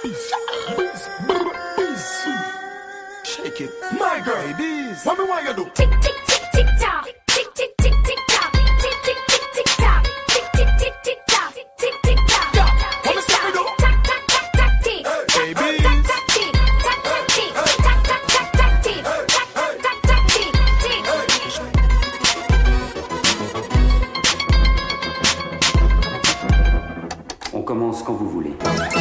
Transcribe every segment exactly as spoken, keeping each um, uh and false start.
Shake it, my girl, ladies. What me want you do? Tick tick tick tick tock, tick tick tick tick tock, tick tick tick tick tock, tick tick tick tick tock, tick tick tock. Yeah, what me say we do? Tack tack tack tack tick, Hey, tack babies. tack tack tick, tack tack tick, tack tack tack tack tick, tack tack tack tack tick, tick. On commence quand vous voulez.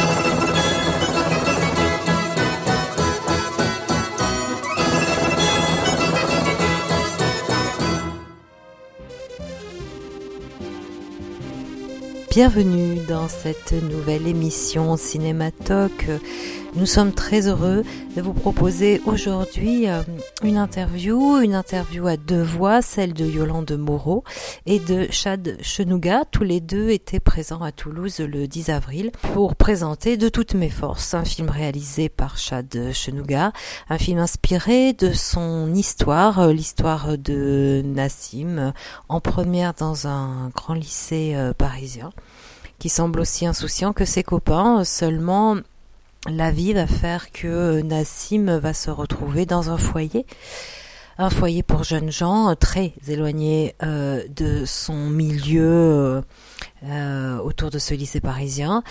Bienvenue dans cette nouvelle émission Cinématoc. Nous sommes très heureux de vous proposer aujourd'hui une interview, une interview à deux voix, celle de Yolande Moreau et de Chad Chenouga. Tous les deux étaient présents à Toulouse le dix avril pour présenter De toutes mes forces, un film réalisé par Chad Chenouga, un film inspiré de son histoire, l'histoire de Nassim, en première dans un grand lycée parisien, qui semble aussi insouciant que ses copains. Seulement, la vie va faire que Nassim va se retrouver dans un foyer, un foyer pour jeunes gens très éloignés euh, de son milieu euh, autour de ce lycée parisien.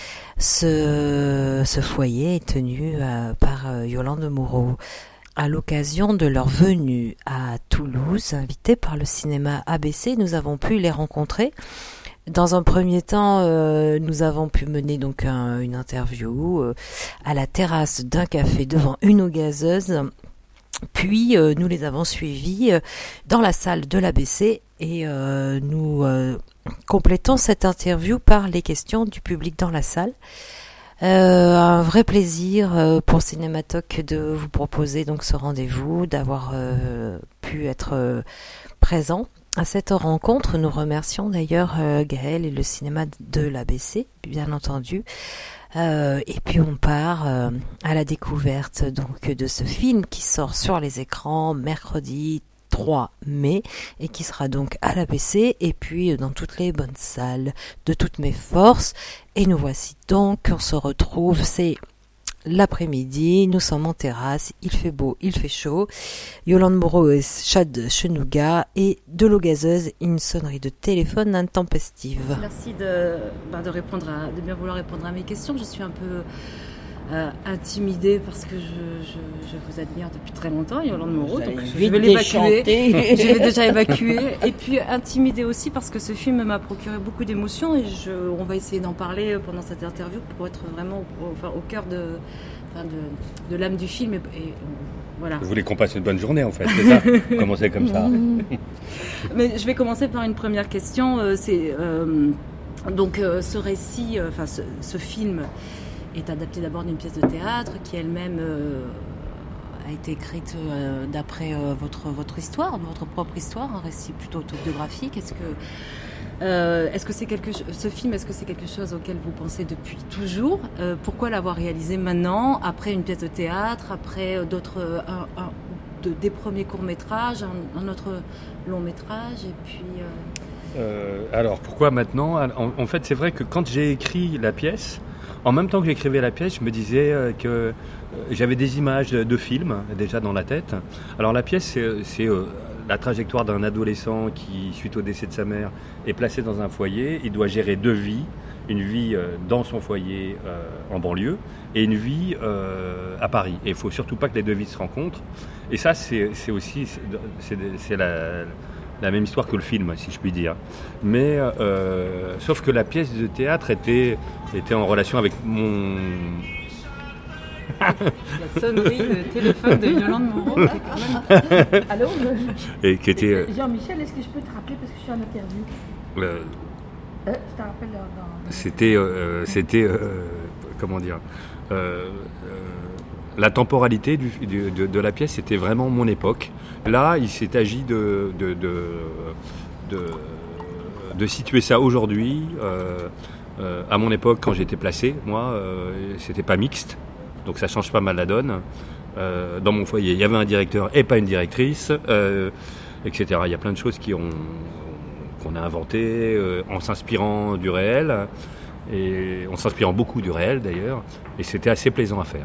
Ce, ce foyer est tenu euh, par euh, Yolande Moreau. À l'occasion de leur venue à Toulouse, invités par le cinéma A B C, nous avons pu les rencontrer. Dans un premier temps, euh, nous avons pu mener donc un, une interview euh, à la terrasse d'un café devant une eau gazeuse. Puis euh, nous les avons suivis euh, dans la salle de l'A B C et euh, nous euh, complétons cette interview par les questions du public dans la salle. Euh, un vrai plaisir euh, pour Cinématoc de vous proposer donc ce rendez-vous, d'avoir euh, pu être euh, présent à cette rencontre. Nous remercions d'ailleurs euh, Gaël et le cinéma de l'A B C, bien entendu. Euh, et puis on part euh, à la découverte donc de ce film qui sort sur les écrans mercredi trois mai et qui sera donc à l'A B C et puis dans toutes les bonnes salles De toutes mes forces. Et nous voici donc, on se retrouve, c'est l'après-midi, nous sommes en terrasse, il fait beau, il fait chaud. Yolande Moreau et Chad Chenouga et de l'eau gazeuse, une sonnerie de téléphone intempestive. Merci de, bah, de, répondre à, de bien vouloir répondre à mes questions. Je suis un peu euh, intimidée parce que je, je, je vous admire depuis très longtemps, Yolande Moreau, donc je vais l'évacuer. Je l'ai déjà évacué. Et puis intimidée aussi parce que ce film m'a procuré beaucoup d'émotions et je, on va essayer d'en parler pendant cette interview pour être vraiment au, enfin, au cœur de, enfin, de, de l'âme du film. Et, et, voilà. Vous voulez qu'on passe une bonne journée en fait, c'est ça? Commencer comme ça. Mais je vais commencer par une première question. Euh, c'est euh, donc euh, ce récit, euh, enfin ce, ce film est adapté d'abord d'une pièce de théâtre qui elle-même euh, a été écrite euh, d'après euh, votre votre histoire, votre propre histoire, un récit plutôt autobiographique. Est-ce que euh, est-ce que c'est quelque ce film, est-ce que c'est quelque chose auquel vous pensez depuis toujours? euh, Pourquoi l'avoir réalisé maintenant, après une pièce de théâtre, après d'autres un, un, de, des premiers courts métrages, un, un autre long métrage, et puis euh... Euh, alors pourquoi maintenant? en, en fait, c'est vrai que quand j'ai écrit la pièce, en même temps que j'écrivais la pièce, je me disais euh, que euh, j'avais des images de, de films déjà dans la tête. Alors la pièce, c'est, c'est euh, la trajectoire d'un adolescent qui, suite au décès de sa mère, est placé dans un foyer. Il doit gérer deux vies, une vie euh, dans son foyer euh, en banlieue et une vie euh, à Paris. Et il ne faut surtout pas que les deux vies se rencontrent. Et ça, c'est, c'est aussi c'est, c'est, c'est la... la même histoire que le film, si je puis dire. Mais, euh, sauf que la pièce de théâtre était, était en relation avec mon... La sonnerie de téléphone de Yolande Moreau, qui est quand même... Allô? Et qui était... Euh... Jean-Michel, est-ce que je peux te rappeler parce que je suis en interview? Euh... Euh, je te rappelle dans... C'était... Euh, c'était euh, comment dire euh, euh, la temporalité du, du, de, de la pièce, c'était vraiment mon époque. Là, il s'est agi de, de, de, de, de situer ça aujourd'hui. Euh, euh, à mon époque, quand j'étais placé, moi, euh, c'était pas mixte, donc ça change pas mal la donne. Euh, dans mon foyer, il y avait un directeur et pas une directrice, euh, et cetera. Il y a plein de choses qui ont, qu'on a inventées euh, en s'inspirant du réel. et en s'inspirant beaucoup du réel d'ailleurs, et c'était assez plaisant à faire.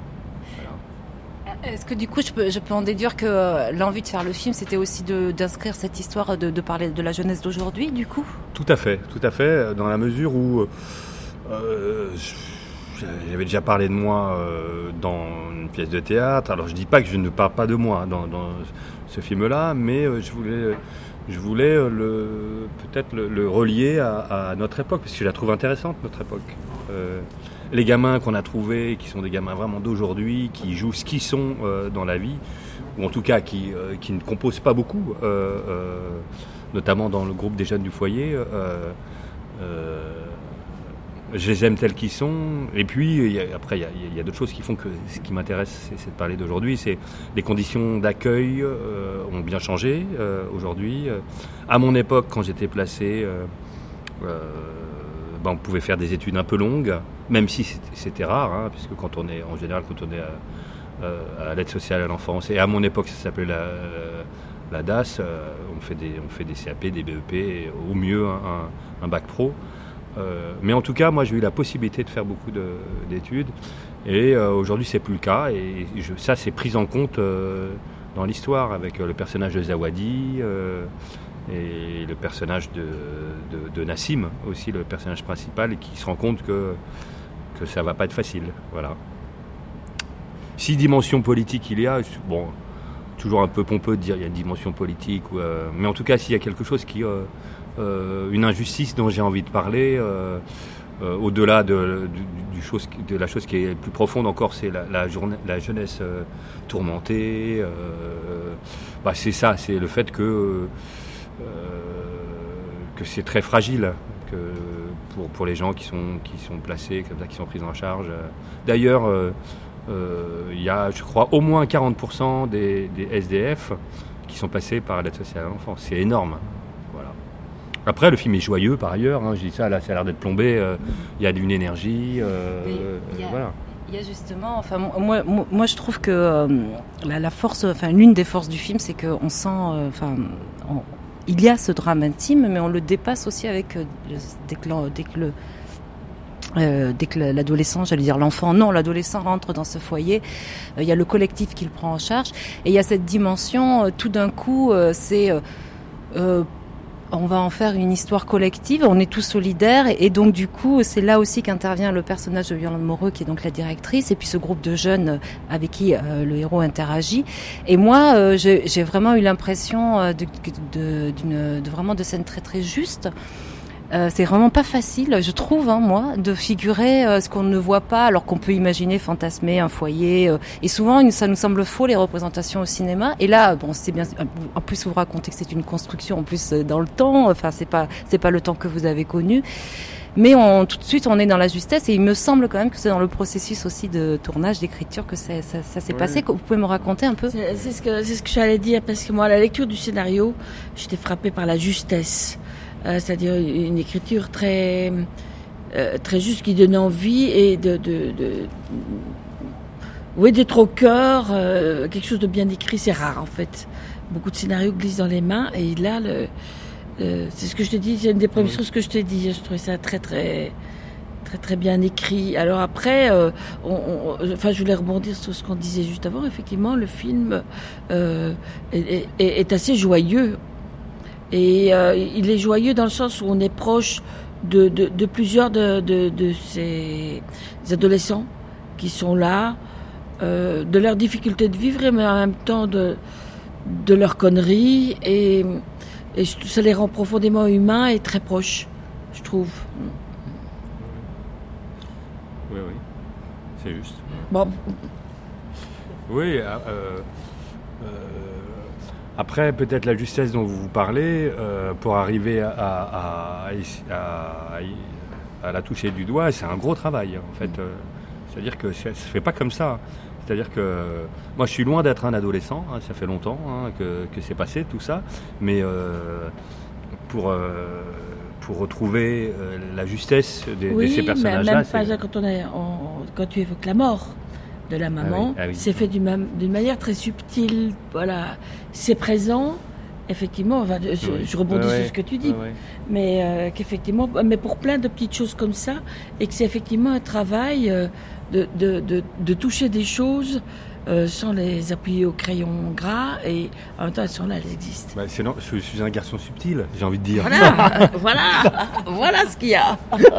Est-ce que du coup je peux, je peux en déduire que euh, l'envie de faire le film c'était aussi de, d'inscrire cette histoire, de, de parler de la jeunesse d'aujourd'hui du coup ? Tout à fait, tout à fait, dans la mesure où euh, j'avais déjà parlé de moi euh, dans une pièce de théâtre. Alors je dis pas que je ne parle pas de moi dans, dans ce film-là, mais euh, je voulais, je voulais le, peut-être le, le relier à, à notre époque, parce que je la trouve intéressante, notre époque. Euh, les gamins qu'on a trouvés, qui sont des gamins vraiment d'aujourd'hui, qui jouent ce qu'ils sont euh, dans la vie, ou en tout cas qui, euh, qui ne composent pas beaucoup, euh, euh, notamment dans le groupe des jeunes du foyer. Euh, euh, je les aime tels qu'ils sont. Et puis, il y a, après, il y a, il y a d'autres choses qui font que ce qui m'intéresse, c'est, c'est de parler d'aujourd'hui. C'est les conditions d'accueil euh, ont bien changé euh, aujourd'hui. À mon époque, quand j'étais placé, euh, euh, ben, on pouvait faire des études un peu longues, même si c'était, c'était rare, hein, puisque quand on est, en général, quand on est à, à l'aide sociale à l'enfance, et à mon époque, ça s'appelait la, la D A S, euh, on fait des, on fait des C A P, des B E P, au mieux un, un bac pro. Euh, mais en tout cas, moi, j'ai eu la possibilité de faire beaucoup de, d'études, et euh, aujourd'hui, c'est plus le cas. Et je, ça, c'est pris en compte euh, dans l'histoire avec euh, le personnage de Zawadi euh, et le personnage de, de, de Nassim, aussi le personnage principal, et qui se rend compte que que ça va pas être facile. Voilà. Si dimension politique il y a, bon, toujours un peu pompeux de dire il y a une dimension politique, ou, euh, mais en tout cas, s'il y a quelque chose qui euh, Euh, une injustice dont j'ai envie de parler, euh, euh, au-delà de, du, du chose, de la chose qui est plus profonde encore, c'est la, la, journée, la jeunesse euh, tourmentée. Euh, bah c'est ça, c'est le fait que, euh, que c'est très fragile que pour, pour les gens qui sont, qui sont placés comme ça, qui sont pris en charge. D'ailleurs, il euh, euh, y a, je crois, au moins quarante pour cent des, des S D F qui sont passés par l'aide sociale à l'enfance. C'est énorme. Après, le film est joyeux par ailleurs, hein, je dis ça, là, ça a l'air d'être plombé, il euh, y a d'une énergie, euh, il y a, voilà. Il y a justement, enfin, moi, moi, moi je trouve que euh, la, la force, enfin, l'une des forces du film, c'est qu'on sent, euh, enfin, on, il y a ce drame intime, mais on le dépasse aussi avec, euh, le, dès que, dès que le... Euh, dès que l'adolescent, j'allais dire l'enfant, non, l'adolescent rentre dans ce foyer, il euh, y a le collectif qui le prend en charge, et il y a cette dimension, euh, tout d'un coup, euh, c'est... Euh, euh, on va en faire une histoire collective, on est tous solidaires, et, et donc du coup c'est là aussi qu'intervient le personnage de Yolande Moreau, qui est donc la directrice, et puis ce groupe de jeunes avec qui euh, le héros interagit. Et moi euh, j'ai, j'ai vraiment eu l'impression euh, de, de, d'une, de vraiment de scènes très très justes. Euh, c'est vraiment pas facile, je trouve, hein, moi, de figurer euh, ce qu'on ne voit pas, alors qu'on peut imaginer, fantasmer un foyer. Euh, et souvent, ça nous semble faux, les représentations au cinéma. Et là, bon, c'est bien. En plus, vous racontez que c'est une construction, en plus euh, dans le temps. Enfin, c'est pas, c'est pas le temps que vous avez connu. Mais on, tout de suite, on est dans la justesse. Et il me semble quand même que c'est dans le processus aussi de tournage, d'écriture, que ça, ça, ça s'est oui. passé. Vous pouvez me raconter un peu ? c'est, c'est ce que c'est ce que j'allais dire, parce que moi, à la lecture du scénario, j'étais frappée par la justesse. Euh, c'est-à-dire une écriture très euh, très juste, qui donne envie, et de, de, de oui, d'être au cœur, euh, quelque chose de bien écrit, c'est rare en fait. Beaucoup de scénarios glissent dans les mains, et là, le, le, c'est ce que je te dis, c'est une des premières choses que je te dis. Je trouvais ça très très très très bien écrit. Alors après, euh, on, on, enfin, je voulais rebondir sur ce qu'on disait juste avant. Effectivement, le film euh, est, est, est assez joyeux. Et euh, il est joyeux dans le sens où on est proche de, de, de plusieurs de, de, de ces adolescents qui sont là, euh, de leur difficulté de vivre, mais en même temps de, de leurs conneries. Et, et ça les rend profondément humains et très proches, je trouve. Oui, oui, c'est juste. Bon. Oui, euh, euh, après, peut-être la justesse dont vous vous parlez, euh, pour arriver à, à, à, à, à la toucher du doigt, c'est un gros travail, en fait. Euh, c'est-à-dire que ça ne se fait pas comme ça. C'est-à-dire que moi, je suis loin d'être un adolescent, hein, ça fait longtemps hein, que, que c'est passé tout ça, mais euh, pour, euh, pour retrouver euh, la justesse de, oui, de ces personnages-là... Oui, même pas c'est... quand, on est, on, quand tu évoques la mort de la maman, ah oui, ah oui. c'est fait d'une, d'une manière très subtile, voilà, c'est présent, effectivement, enfin, je, oui. je rebondis oui, sur oui. ce que tu dis, oui, oui. mais euh, qu'effectivement, mais pour plein de petites choses comme ça, et que c'est effectivement un travail euh, de, de, de, de toucher des choses euh, sans les appuyer au crayon gras, et en même temps elles sont là, elles existent. Bah, c'est non, je suis un garçon subtil, j'ai envie de dire. Voilà, voilà, voilà ce qu'il y a.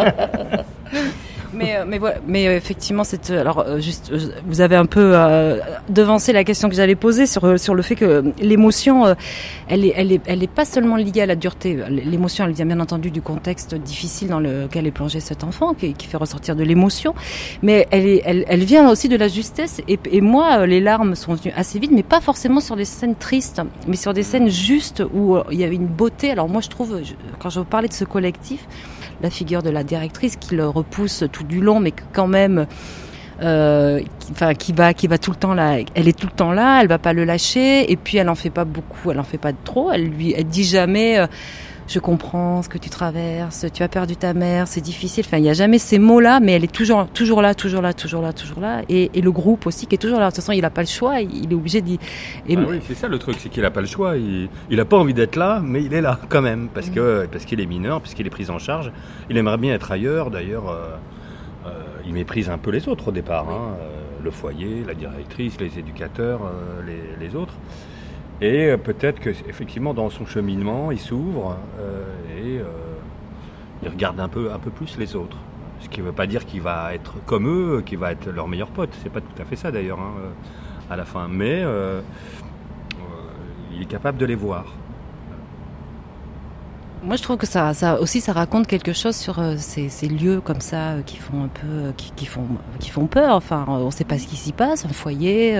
Mais, mais voilà, mais effectivement, c'est alors juste, vous avez un peu euh, devancé la question que j'allais poser sur sur le fait que l'émotion, euh, elle est, elle est, elle est pas seulement liée à la dureté. L'émotion, elle vient bien entendu du contexte difficile dans lequel est plongé cet enfant, qui, qui fait ressortir de l'émotion, mais elle est, elle, elle vient aussi de la justesse. Et, et moi, les larmes sont venues assez vite, mais pas forcément sur des scènes tristes, mais sur des scènes justes où il y avait une beauté. Alors moi, je trouve, quand je vous parlais de ce collectif, la figure de la directrice qui le repousse tout du long, mais que quand même, euh, qui, enfin, qui va, qui va tout le temps là. Elle est tout le temps là, elle va pas le lâcher. Et puis elle en fait pas beaucoup, elle en fait pas trop. Elle lui, elle dit jamais. Euh, je comprends ce que tu traverses, tu as perdu ta mère, c'est difficile. Enfin, il y a jamais ces mots-là, mais elle est toujours, toujours là, toujours là, toujours là, toujours là. Et, et le groupe aussi qui est toujours là. De toute façon, il a pas le choix, il est obligé d'y. Et... Ah oui, c'est ça le truc, c'est qu'il a pas le choix. Il, il a pas envie d'être là, mais il est là quand même, parce que, parce qu'il est mineur, parce qu'il est pris en charge. Il aimerait bien être ailleurs. D'ailleurs, euh, euh, il méprise un peu les autres au départ, hein, euh, le foyer, la directrice, les éducateurs, euh, les, les autres. Et euh, peut-être que effectivement dans son cheminement, il s'ouvre euh, et euh, il regarde un peu, un peu plus les autres. Ce qui ne veut pas dire qu'il va être comme eux, qu'il va être leur meilleur pote. C'est pas tout à fait ça d'ailleurs, hein, euh, à la fin. Mais euh, euh, il est capable de les voir. Moi, je trouve que ça, ça aussi, ça raconte quelque chose sur euh, ces, ces lieux comme ça euh, qui font un peu, euh, qui, qui font, qui font peur. Enfin, on ne sait pas ce qui s'y passe, un foyer. Euh,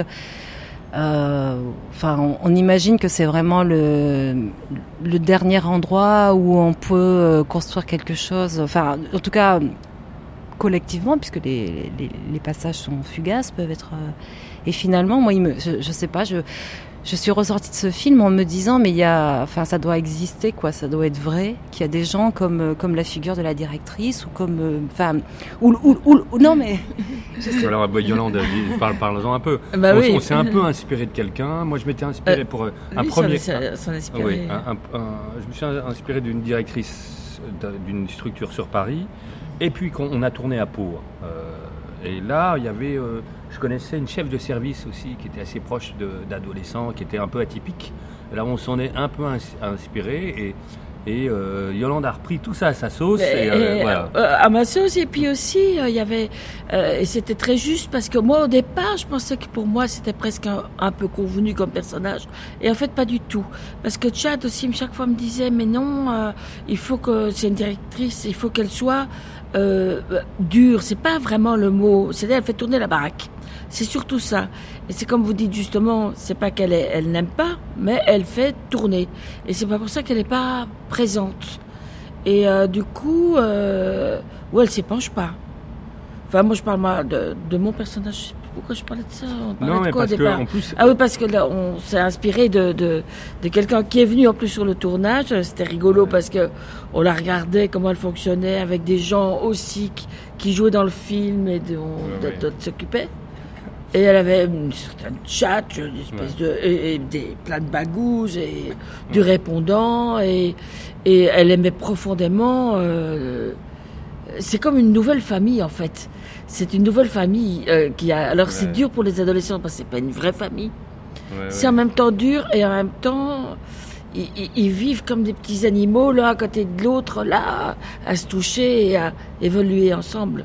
Euh, enfin, on, on imagine que c'est vraiment le, le dernier endroit où on peut construire quelque chose. Enfin, en tout cas, collectivement, puisque les, les, les passages sont fugaces, peuvent être. Euh, et finalement, moi, il me, je, je sais pas, je, je suis ressortie de ce film en me disant, mais il y a, enfin, ça doit exister, quoi, ça doit être vrai, qu'il y a des gens comme, comme la figure de la directrice ou comme, enfin, ou, ou, ou, ou non, mais. Alors, bah, Yolande, parle, parle-en un peu. Bah on, oui. on s'est un peu inspiré de quelqu'un. Moi, je m'étais inspiré euh, pour un lui, premier. S'en, s'en inspiré. Oui, un, un, un, je me suis inspiré d'une directrice d'une structure sur Paris, et puis qu'on on a tourné à Pau. Euh, et là, il y avait, euh, je connaissais une chef de service aussi qui était assez proche de, d'adolescents, qui était un peu atypique. Là, on s'en est un peu inspiré et. Et euh, Yolande a repris tout ça à sa sauce. Et, euh, et, voilà. euh, à ma sauce. Et puis aussi, il euh, y avait... Euh, et c'était très juste parce que moi, au départ, je pensais que pour moi, c'était presque un, un peu convenu comme personnage. Et en fait, pas du tout. Parce que Chad aussi, chaque fois, me disait, mais non, euh, il faut que... C'est une directrice, il faut qu'elle soit euh, dure. C'est pas vraiment le mot. C'est-à-dire, elle fait tourner la baraque. C'est surtout ça. Et c'est comme vous dites justement, c'est pas qu'elle est, elle n'aime pas, mais elle fait tourner. Et c'est pas pour ça qu'elle n'est pas présente. Et euh, du coup, euh, ouais, elle s'épanche pas. Enfin, moi, je parle moi, de, de mon personnage. Je sais plus pourquoi je parlais de ça. On parlait Non, de mais quoi, parce au départ que en plus. Ah oui, parce que là, on s'est inspiré de, de, de quelqu'un qui est venu en plus sur le tournage. C'était rigolo ouais. Parce que on la regardait comment elle fonctionnait avec des gens aussi qui, qui jouaient dans le film et dont ouais, ouais. s'occupaient. Et elle avait une certaine tchatche, une espèce ouais. de, et, et des, plein de bagouses et ouais. du répondant et, et elle aimait profondément. Euh, c'est comme une nouvelle famille en fait. C'est une nouvelle famille euh, qui a. Alors ouais. c'est dur pour les adolescents parce que c'est pas une vraie famille. Ouais, c'est ouais. en même temps dur et en même temps ils, ils, ils vivent comme des petits animaux là à côté de l'autre là à se toucher et à évoluer ensemble.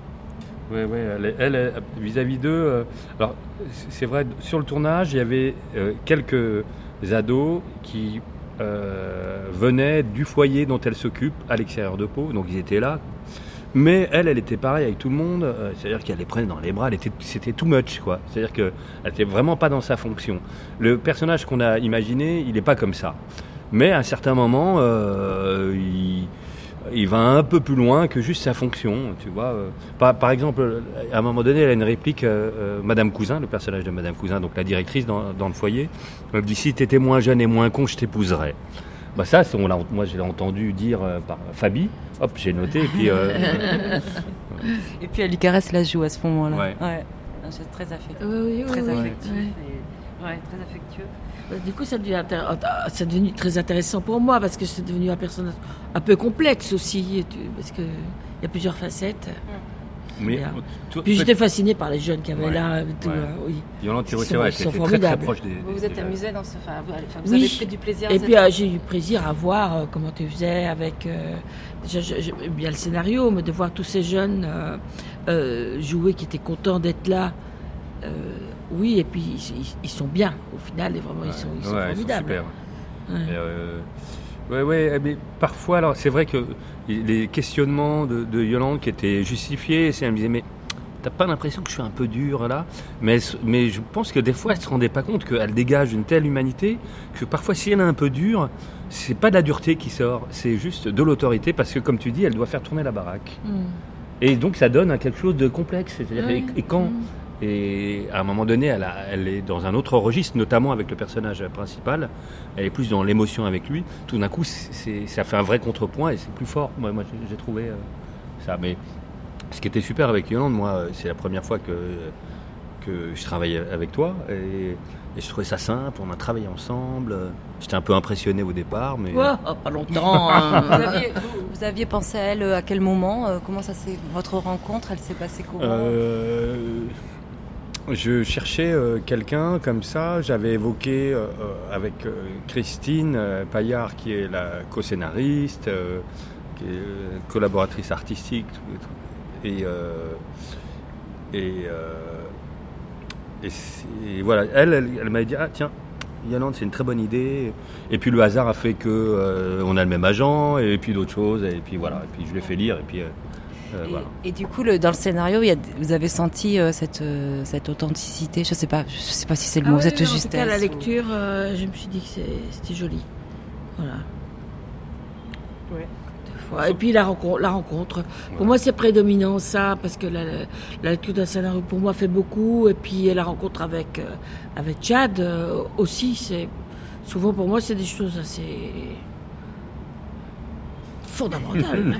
Oui, ouais, elle, elle, vis-à-vis d'eux, euh, alors c'est vrai, sur le tournage, il y avait euh, quelques ados qui euh, venaient du foyer dont elle s'occupe à l'extérieur de Pau, donc ils étaient là. Mais elle, elle était pareille avec tout le monde, euh, c'est-à-dire qu'elle les prenait dans les bras, elle était, c'était too much, quoi. C'est-à-dire qu'elle n'était vraiment pas dans sa fonction. Le personnage qu'on a imaginé, il n'est pas comme ça. Mais à un certain moment, euh, il... il va un peu plus loin que juste sa fonction, tu vois. Par, par exemple, à un moment donné, elle a une réplique, euh, Madame Cousin, le personnage de Madame Cousin, donc la directrice dans, dans le foyer, elle dit « Si t'étais moins jeune et moins con, je t'épouserais ». Bah ça, c'est, on l'a, moi je l'ai entendu dire euh, par Fabi, hop, j'ai noté, et puis... Euh, et puis elle lui caresse la joue à ce moment-là. Ouais. Ouais. Un geste très affectif. Oui, oui, très oui, affectif. oui. Et... Ouais, très affectueux. Du coup, ça devient, intér- ça devenu très intéressant pour moi parce que c'est devenu un personnage un peu complexe aussi, parce qu'il y a plusieurs facettes. Mais, Bien. tout- Puis tout- j'étais fascinée par les jeunes qui avaient Ouais, là. Tout, ouais. euh, oui. Yolande Thiraud, Ils c'est sont- vrai, ils sont c'était très très formidables. proche des. Vous vous des- êtes des- amusé dans ce. Enfin, vous, enfin, vous Oui. avez pris du plaisir. Et vous puis êtes- euh, j'ai eu plaisir à voir euh, comment tu faisais avec euh, déjà je- je- bien le scénario, mais de voir tous ces jeunes euh, euh, jouer qui étaient contents d'être là. Euh, oui, et puis ils, ils- ils sont bien au final, et vraiment ils sont, ils sont Ouais, formidables. super. Ouais. Et, euh, ouais, ouais, mais parfois, alors c'est vrai que les questionnements de, de Yolande qui étaient justifiés, c'est elle me disait mais t'as pas l'impression que je suis un peu dur là, mais elle se- mais je pense que des fois elle se rendait pas compte qu'elle dégage une telle humanité que parfois si elle est un peu dure, c'est pas de la dureté qui sort, c'est juste de l'autorité parce que comme tu dis, elle doit faire tourner la baraque. Mm. Et donc ça donne à quelque chose de complexe. C'est-à-dire, Ouais. et, et quand Mm. Et à un moment donné, elle, a- elle est dans un autre registre, notamment avec le personnage principal. Elle est plus dans l'émotion avec lui. Tout d'un coup, c'est, c'est- ça fait un vrai contrepoint et c'est plus fort. Moi, moi j'ai, j'ai trouvé euh, ça. Mais ce qui était super avec Yolande, moi, euh, c'est la première fois que, que je travaille avec toi. Et, et je trouvais ça simple. On a travaillé ensemble. J'étais un peu impressionné au départ. Mais... Ouais, oh, pas longtemps. hein. Vous aviez, vous, vous aviez pensé à elle à quel moment euh, Comment ça s'est votre rencontre Elle s'est passée comment Euh, je cherchais euh, quelqu'un comme ça. J'avais évoqué euh, euh, avec euh, Christine euh, Paillard, qui est la co-scénariste, euh, qui est euh, collaboratrice artistique, tout- tout. et euh, et, euh, et, c'est- et voilà. Elle, elle, elle m'a dit ah tiens. Yolande, c'est une très bonne idée. Et puis le hasard a fait que euh, on a le même agent, et puis d'autres choses, et puis voilà. Et puis je l'ai fait lire, et puis euh, euh, et, voilà. et du coup, le, dans le scénario, il y a, vous avez senti euh, cette, euh, cette authenticité. Je sais pas, je sais pas si c'est le Ah mot, oui, cette oui, en justesse. tout cas, la ou- lecture, euh, je me suis dit que c'est- c'était joli. Voilà. Ouais. Deux fois. Et puis la rencontre, la rencontre. Pour moi, c'est prédominant ça, parce que la, la lecture d'un scénario pour moi fait beaucoup. Et puis la rencontre avec euh, avec Chad euh, aussi, c'est souvent pour moi c'est des choses assez fondamentales.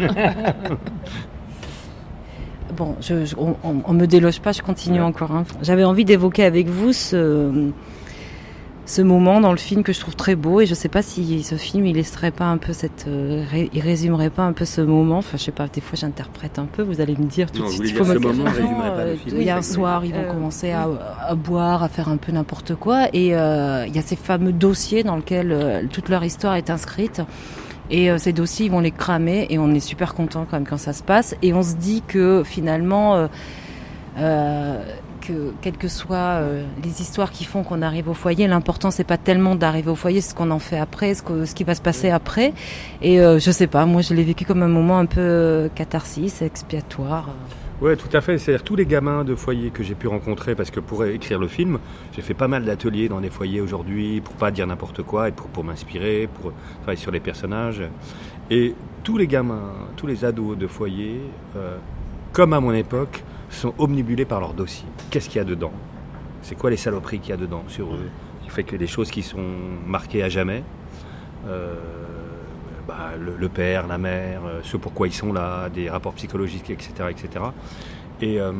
Bon, je, je- on, on, on me déloge pas, je continue Ouais. encore. hein. J'avais envie d'évoquer avec vous ce, ce moment dans le film que je trouve très beau, et je sais pas si ce film il laisserait pas un peu cette, euh, ré- il résumerait pas un peu ce moment. Enfin, je sais pas, des fois j'interprète un peu. Vous allez me dire tout Non, de vous suite. voulez Il faut dire me ce moment faire- résumerait pas le Euh, film. Il y a un Oui, soir, ils vont euh, commencer à, à boire, à faire un peu n'importe quoi, et euh, il y a ces fameux dossiers dans lesquels euh, toute leur histoire est inscrite. Et euh, ces dossiers, ils vont les cramer, et on est super content quand même quand ça se passe. Et on se dit que finalement, euh, euh, que quelles que soient euh, les histoires qui font qu'on arrive au foyer, l'important c'est pas tellement d'arriver au foyer, c'est ce qu'on en fait après, ce, que, ce qui va se passer après. Et euh, je sais pas, moi je l'ai vécu comme un moment un peu euh, catharsis, expiatoire. Ouais, tout à fait. C'est-à-dire tous les gamins de foyers que j'ai pu rencontrer, parce que pour écrire le film, j'ai fait pas mal d'ateliers dans des foyers aujourd'hui pour pas dire n'importe quoi et pour, pour m'inspirer, pour travailler sur les personnages. Et tous les gamins, tous les ados de foyer, euh, comme à mon époque, sont omnibulés par leur dossier. Qu'est-ce qu'il y a dedans ? C'est quoi les saloperies qu'il y a dedans sur eux ? Qui fait que des choses qui sont marquées à jamais. Euh, Bah, le, le père, la mère, euh, ce pourquoi ils sont là, des rapports psychologiques, et cetera, et cetera. Et, euh,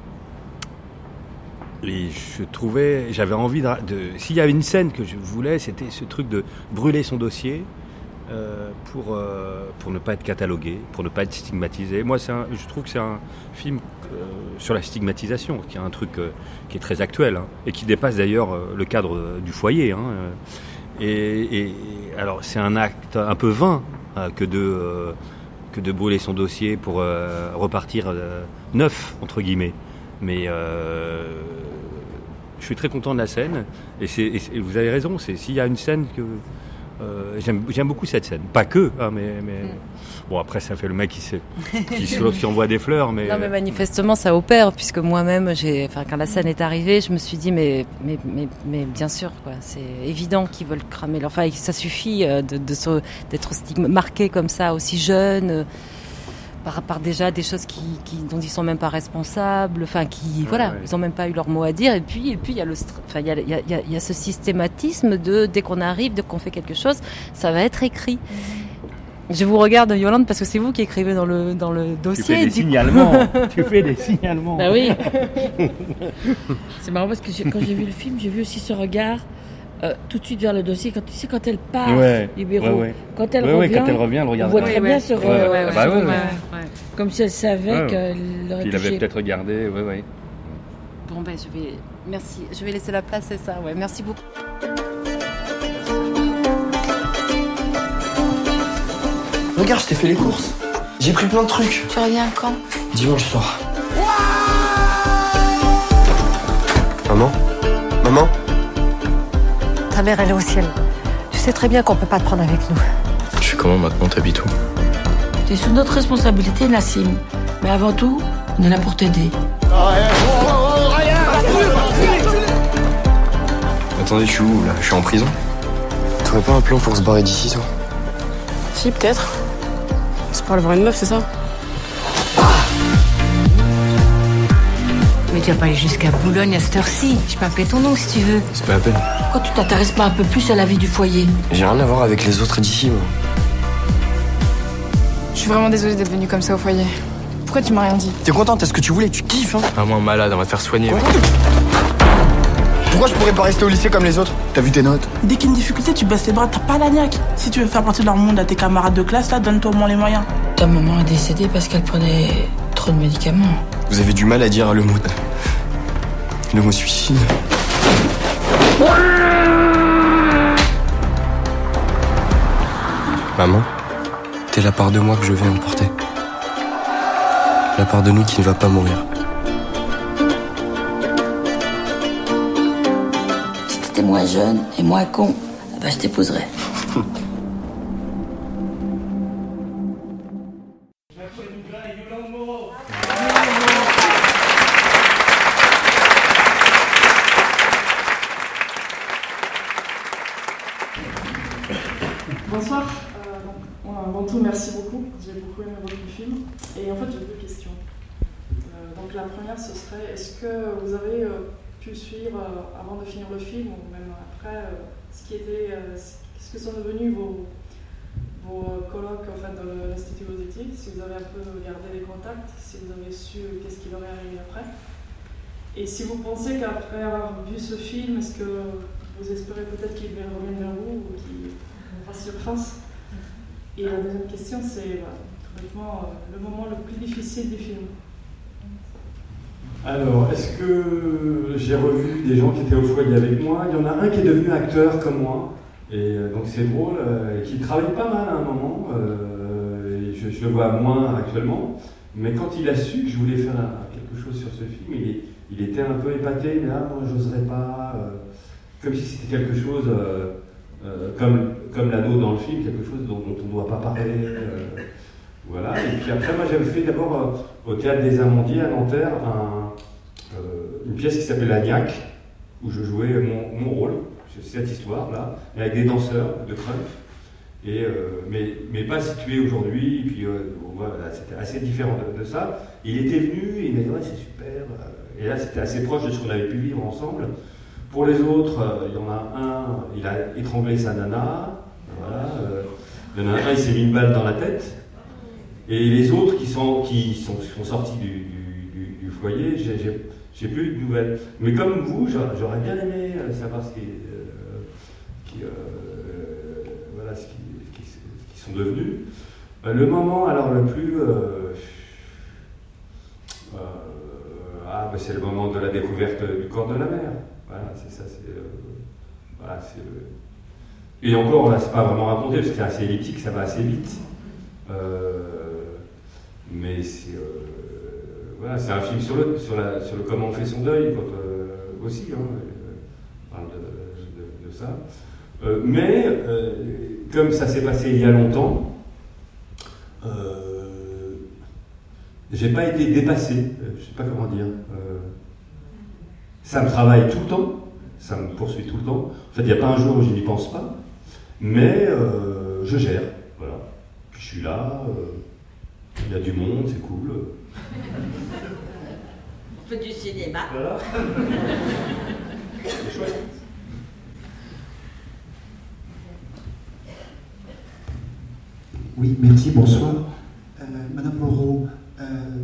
et je trouvais, j'avais envie de, de- s'il y avait une scène que je voulais, c'était ce truc de brûler son dossier euh, pour euh, pour ne pas être catalogué, pour ne pas être stigmatisé. Moi, c'est un, je trouve que c'est un film euh, sur la stigmatisation, qui est un truc euh, qui est très actuel hein, et qui dépasse d'ailleurs euh, le cadre euh, du foyer. Hein, euh, Et, et alors c'est un acte un peu vain euh, que de euh, que de brûler son dossier pour euh, repartir euh, neuf entre guillemets. Mais euh, je suis très content de la scène et, c'est, et, c'est- et vous avez raison. C'est s'il y a une scène que euh, j'aime, j'aime beaucoup cette scène. Pas que, hein, mais, mais bon après ça fait le mec qui se, qui, se- qui envoie des fleurs, mais, Non, mais manifestement, ça opère, puisque moi-même, j'ai, enfin, quand la scène est arrivée, je me suis dit, mais, mais, mais, mais bien sûr, quoi, c'est évident qu'ils veulent cramer. leur- Enfin, ça suffit euh, de, de se, d'être stigma- marqué comme ça, aussi jeune, euh, par, par déjà des choses qui, qui, dont ils sont même pas responsables. Enfin, qui, voilà, ouais. ils ont même pas eu leur mot à dire. Et puis, et puis, il y a le, str- enfin, il y a, il y a, il y a- il y a ce systématisme de, dès qu'on arrive, dès qu'on fait quelque chose, ça va être écrit. Je vous regarde, Yolande, parce que c'est vous qui écrivez dans le, dans le dossier. Tu fais des du... signalements. Tu fais des signalements. Bah oui. C'est marrant parce que j'ai- quand j'ai vu le film, j'ai vu aussi ce regard euh, tout de suite vers le dossier. Quand tu sais, quand elle part Ouais, du bureau, ouais, ouais. quand elle Ouais, revient, ouais, quand elle revient, elle on regarde. voit Ouais, très ouais. bien ce Ouais, re- ouais, ouais, Bah ce ouais, regard. ouais, ouais. Comme si elle savait Ouais. qu'elle l'aurait Puis il avait touché. peut-être regardé, ouais, ouais. Bon, ben, je vais... Merci. Je vais laisser la place, c'est ça. Ouais. Merci beaucoup. Regarde, je t'ai fait les courses. J'ai pris plein de trucs. Tu reviens quand? Dimanche soir. Maman? Maman? Ta mère, elle est au ciel. Tu sais très bien qu'on peut pas te prendre avec nous. Je suis comment maintenant? T'habites où? T'es sous notre responsabilité, Nassim. Mais avant tout, on est là pour t'aider. Attendez, je suis où là? Je suis en prison? T'aurais pas un plan pour se barrer d'ici, toi? Si, peut-être. C'est pour aller voir une meuf, c'est ça? Mais tu vas pas aller jusqu'à Boulogne à cette heure-ci. Je peux appeler ton nom si tu veux. C'est pas la peine. Pourquoi tu t'intéresses pas un peu plus à la vie du foyer? J'ai rien à voir avec les autres d'ici, moi. Je suis vraiment désolée d'être venue comme ça au foyer. Pourquoi tu m'as rien dit? T'es contente? T'as ce que tu voulais? Tu kiffes, hein? Vraiment malade, on va te faire soigner. Ouais. Pourquoi je pourrais pas rester au lycée comme les autres? T'as vu tes notes? Dès qu'il y a une difficulté, tu baisses les bras, t'as pas la niaque. Si tu veux faire partie de leur monde à tes camarades de classe, là, donne-toi au moins les moyens. Ta maman est décédée parce qu'elle prenait trop de médicaments. Vous avez du mal à dire le mot... le mot suicide. Maman, t'es la part de moi que je vais emporter. La part de nous qui ne va pas mourir. Si t'étais moins jeune et moins con, bah je t'épouserais. Bonsoir. Euh, donc, bon, avant tout, merci beaucoup. J'ai beaucoup aimé votre film. Et en fait, j'ai deux questions. Euh, donc, la première, ce serait est-ce que vous avez euh, pu suivre, euh, avant de finir le film, ou même après, euh, ce qui était, euh, ce que sont devenus vos, vos euh, colloques en fait, dans l'Institut Rossetti? Si vous avez un peu gardé les contacts, si vous avez su qu'est-ce qui leur est arrivé après. Et si vous pensez qu'après avoir vu ce film, est-ce que vous espérez peut-être qu'il revienne vers vous ou qu'il fasse surface? Et la deuxième question, c'est bah, tout bêtement euh, le moment le plus difficile du film. Alors, est-ce que j'ai revu des gens qui étaient au foyer avec moi? Il y en a un qui est devenu acteur comme moi, et euh, donc c'est drôle, euh, qui travaille pas mal à un moment, euh, et je, je le vois moins actuellement, mais quand il a su que je voulais faire un, quelque chose sur ce film, il, il était un peu épaté, mais ah, moi j'oserais pas, euh, comme si c'était quelque chose, euh, euh, comme, comme l'ado dans le film, quelque chose dont, dont on ne doit pas parler. Euh, Voilà, et puis après, moi j'avais fait d'abord euh, au Théâtre des Amandiers à Nanterre un, euh, une pièce qui s'appelait L'Agnac, où je jouais mon, mon rôle, c'est cette histoire-là, avec des danseurs de crunk, et, euh, mais, mais pas situé aujourd'hui, et puis euh, voilà, c'était assez différent de, de ça. Il était venu, et il m'a dit ouais, c'est super, et là c'était assez proche de ce qu'on avait pu vivre ensemble. Pour les autres, euh, il y en a un, il a étranglé sa nana, voilà, euh, il y en a un, il s'est mis une balle dans la tête. Et les autres qui sont, qui sont, sont sortis du, du, du, du foyer, j'ai, j'ai, j'ai plus eu de nouvelles. Mais comme vous, j'aurais bien aimé savoir ce qui, euh, qui, euh, voilà, ce qui, qui, ce qui sont devenus. Le moment alors le plus... Euh, euh, ah, ben c'est le moment de la découverte du corps de la mère. Voilà, c'est ça. C'est, euh, voilà, c'est, euh, et encore, là, c'est pas vraiment raconté, parce que c'est assez elliptique, ça va assez vite. Euh, mais c'est euh, voilà, c'est un film sur le, sur, la, sur le comment on fait son deuil quand, euh, aussi, hein, on parle de, de, de ça. Euh, mais euh, comme ça s'est passé il y a longtemps, euh, j'ai pas été dépassé, euh, je sais pas comment dire. Euh, ça me travaille tout le temps, ça me poursuit tout le temps. En fait, il n'y a pas un jour où je n'y pense pas, mais euh, je gère, voilà. Puis je suis là. Euh, Il y a du monde, c'est cool. On fait du cinéma. Voilà. C'est chouette. Oui, merci, bonsoir. Euh, Madame Moreau, euh,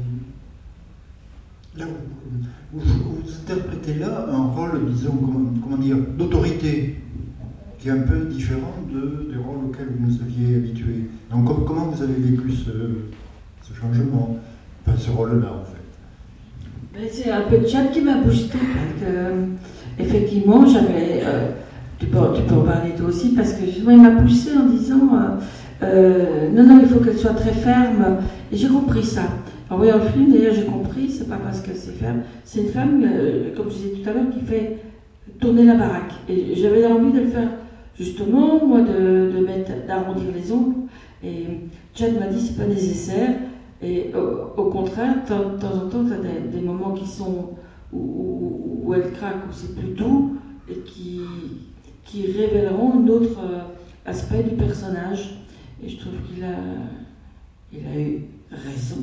là, vous, vous, vous interprétez là un rôle, disons, comment, comment dire, d'autorité, qui est un peu différent de, des rôles auxquels vous nous aviez habitués. Donc, com- comment vous avez vécu ce, ce changement, enfin, ce rôle-là, en fait? Mais c'est un peu de chat qui m'a boosté, parce que, euh, effectivement, j'avais... Euh, tu, peux, tu peux en parler toi aussi, parce que justement, il m'a poussé en disant... Euh, Euh, non, non, il faut qu'elle soit très ferme. Et j'ai compris ça. En voyant le film, d'ailleurs, j'ai compris, c'est pas parce que c'est ferme. C'est une femme, euh, comme je disais tout à l'heure, qui fait tourner la baraque. Et j'avais envie de le faire, justement, moi, de, de mettre, d'arrondir les ongles. Et Chad m'a dit, c'est pas nécessaire. Et au, au contraire, de temps en temps, tu as des, des moments qui sont où, où, où elle craque, où c'est plus doux, et qui, qui révéleront un autre euh, aspect du personnage. Et je trouve qu'il a, il a eu raison.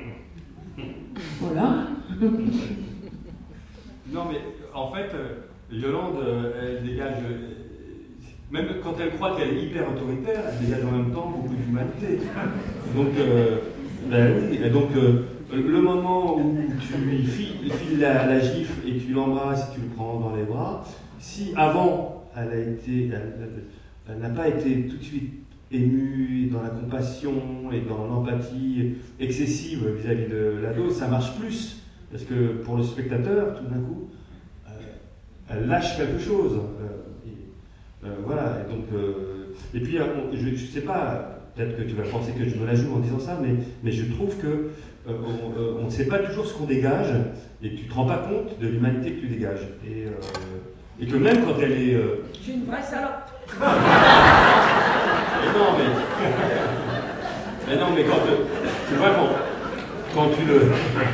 Voilà. Non, mais en fait, Yolande, elle dégage, même quand elle croit qu'elle est hyper autoritaire, elle dégage en même temps beaucoup d'humanité. Donc, euh, ben oui, et donc euh, le moment où tu lui files, files la, la gifle et tu l'embrasses et tu le prends dans les bras, si avant elle a été, elle, elle, elle n'a pas été tout de suite émue dans la compassion et dans l'empathie excessive vis-à-vis de l'ado, ça marche plus. Parce que pour le spectateur, tout d'un coup, euh, elle lâche quelque chose. Euh, et, euh, voilà. Et, donc, euh, et puis, on, je ne sais pas, peut-être que tu vas penser que je me la joue en disant ça, mais, mais je trouve que euh, on ne sait pas toujours ce qu'on dégage et tu ne te rends pas compte de l'humanité que tu dégages. Et, euh, et que même quand elle est... Euh, Je suis une vraie salope. Mais non, mais... mais non, mais quand... Tu vois, quand, quand tu le...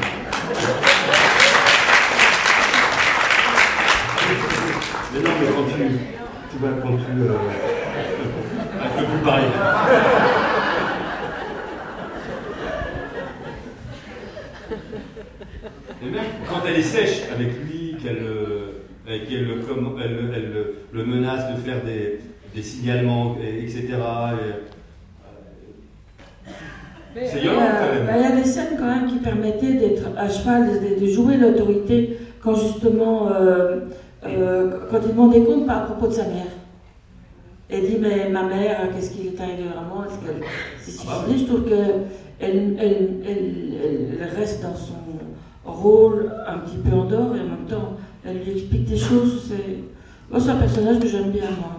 Mais non, mais quand tu... Tu vois, quand tu... Euh, un peu plus pareil. Et même quand elle est sèche avec lui, qu'elle... qu'elle le, comme, elle, elle, elle le menace de faire des... des signalements, et cetera. Et, euh, c'est violent quand même. Il y a des scènes quand même qui permettaient d'être à cheval, de, de jouer l'autorité quand justement, euh, euh, quand il demandait compte à propos de sa mère. Elle dit, mais ma mère, qu'est-ce qu'il est arrivé vraiment? Est-ce qu'elle s'est suicidée? Je trouve qu'elle elle, elle, elle, elle reste dans son rôle un petit peu en dehors et en même temps, elle lui explique des choses. C'est, moi, c'est un personnage que j'aime bien, moi.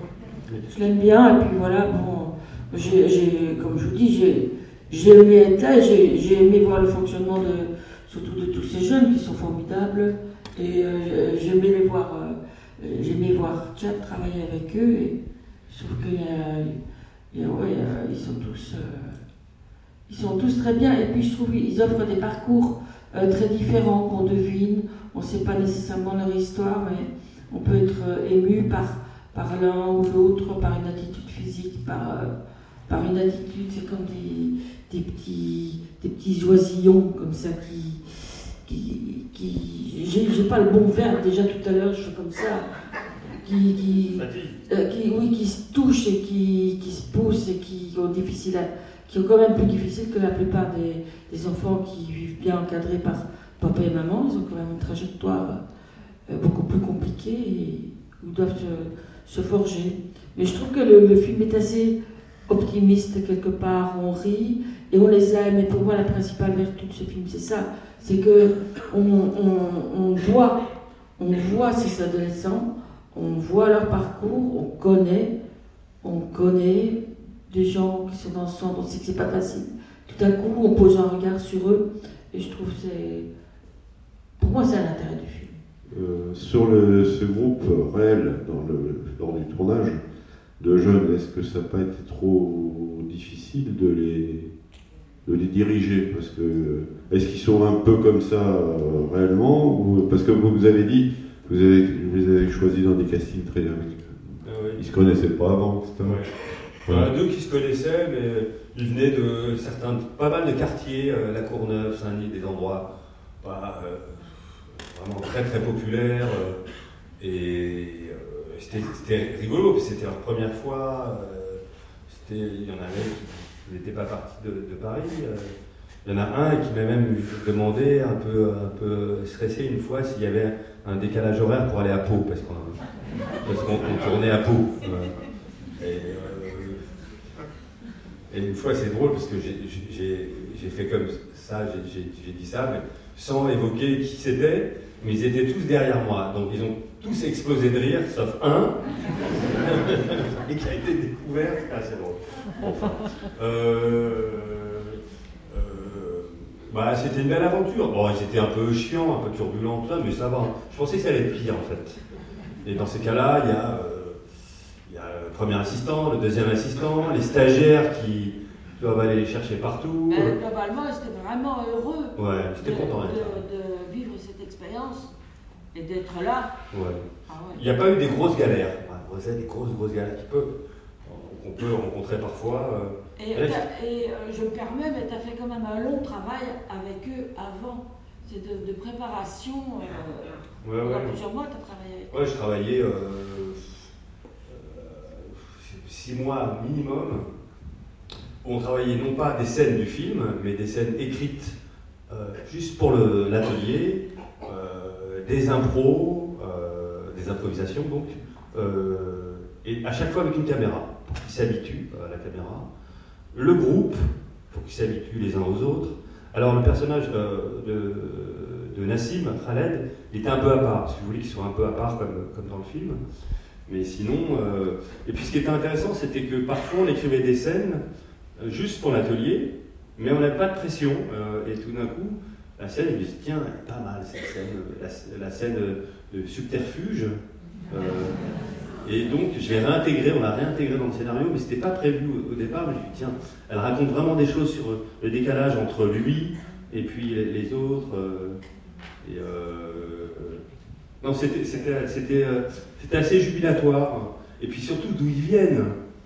Je l'aime bien, et puis voilà, bon, j'ai, j'ai, comme je vous dis, j'ai, j'ai aimé être là, j'ai, j'ai aimé voir le fonctionnement de, surtout de tous ces jeunes qui sont formidables, et euh, j'ai aimé les voir, euh, j'ai aimé voir Chad travailler avec eux, et je trouve qu'il y a, il y a, ouais, ils sont tous, euh, ils sont tous très bien, et puis je trouve qu'ils offrent des parcours euh, très différents qu'on devine, on ne sait pas nécessairement leur histoire, mais on peut être euh, ému par par l'un ou l'autre, par une attitude physique, par, euh, par une attitude, c'est comme des, des, petits, des petits oisillons comme ça qui... qui, qui j'ai, j'ai pas le bon verbe, déjà tout à l'heure je suis comme ça, qui, qui, euh, qui, oui, qui se touchent et qui, qui se poussent et qui ont, difficile à, qui ont quand même plus difficile que la plupart des, des enfants qui vivent bien encadrés par papa et maman. Ils ont quand même une trajectoire euh, beaucoup plus compliquée et ils doivent se... se forger. Mais je trouve que le, le film est assez optimiste quelque part, on rit et on les aime. Et pour moi, la principale vertu de ce film, c'est ça, c'est que on, on, on voit, on voit ces adolescents, on voit leur parcours, on connaît, on connaît des gens qui sont dans ce centre, on sait que c'est pas facile. Tout à coup, on pose un regard sur eux et je trouve que c'est, pour moi, c'est l'intérêt du film. Euh, sur le, ce groupe réel dans le, lors du tournage de jeunes, est-ce que ça n'a pas été trop difficile de les, de les diriger? Parce que, est-ce qu'ils sont un peu comme ça euh, réellement ou, parce que vous, vous avez dit, vous, avez, vous les avez choisis dans des castings très dynamiques. Ah oui. Ils ne se connaissaient pas avant, et cetera. Ouais. Il y en a deux qui se connaissaient, mais ils venaient de certains, pas mal de quartiers, euh, La Courneuve, Saint-Denis, des endroits bah, euh, vraiment très très populaires. Euh, et euh, c'était, c'était rigolo, c'était leur première fois. Euh, c'était, il y en avait qui, il n'était pas parti de, de Paris. Euh, il y en a un qui m'a même demandé, un peu, un peu stressé une fois, s'il y avait un décalage horaire pour aller à Pau, parce qu'on, parce qu'on on tournait à Pau. Euh, et, euh, et une fois, c'est drôle, parce que j'ai, j'ai, j'ai fait comme ça, j'ai, j'ai, j'ai dit ça, mais sans évoquer qui c'était, mais ils étaient tous derrière moi. Donc ils ont tous explosé de rire, sauf un, et qui a été découvert. Ah, c'est drôle. Enfin. Euh, euh, bah, c'était une belle aventure. Bon, ils étaient un peu chiants, un peu turbulents, tout ça, mais ça va. Je pensais que ça allait être pire, en fait. Et dans ces cas-là, il y a, euh, il y a le premier assistant, le deuxième assistant, les stagiaires qui doivent aller les chercher partout. Euh, globalement, j'étais vraiment heureux ouais, j'étais de, content, de, de vivre cette expérience et d'être là. Ouais. Ah ouais. Il n'y a pas eu des grosses galères. Ouais, vous avez des grosses, grosses galères qui peuvent, qu'on peut rencontrer parfois. Euh, et et euh, je me permets, mais tu as fait quand même un long travail avec eux avant. C'est de, de préparation. Euh, ouais, ouais. Plusieurs mois, tu as travaillé avec eux. Ouais, je travaillais euh, euh, six mois minimum. On travaillait non pas des scènes du film, mais des scènes écrites euh, juste pour le, l'atelier, euh, des impros, euh, des improvisations donc, euh, et à chaque fois avec une caméra, pour qu'ils s'habituent à la caméra. Le groupe, pour qu'ils s'habituent les uns aux autres. Alors le personnage euh, de, de Nassim, Khaled, il était un peu à part, parce que je voulais qu'il soit un peu à part comme, comme dans le film. Mais sinon, euh, et puis ce qui était intéressant, c'était que parfois on écrivait des scènes juste pour l'atelier, mais on n'avait pas de pression, euh, et tout d'un coup, la scène, je me dis, tiens, elle est pas mal cette scène, la, la scène de subterfuge, euh, et donc je l'ai réintégrée, on l'a réintégrée dans le scénario, mais c'était pas prévu au, au départ, mais je me dis, tiens, elle raconte vraiment des choses sur le décalage entre lui et puis les, les autres, euh, et euh, non, c'était, c'était, c'était, euh, c'était assez jubilatoire, et puis surtout d'où ils viennent.